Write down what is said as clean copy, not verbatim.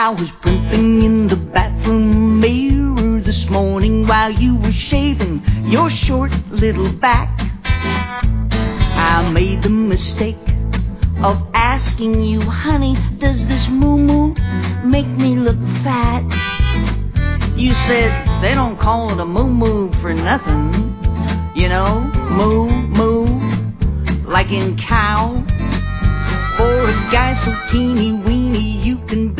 I was primping in the bathroom mirror this morning while you were shaving your short little back. I made the mistake of asking you, honey, does this moo-moo make me look fat? You said they don't call it a moo-moo for nothing. You know, moo-moo, like in cow. For a guy so teeny-weeny, you can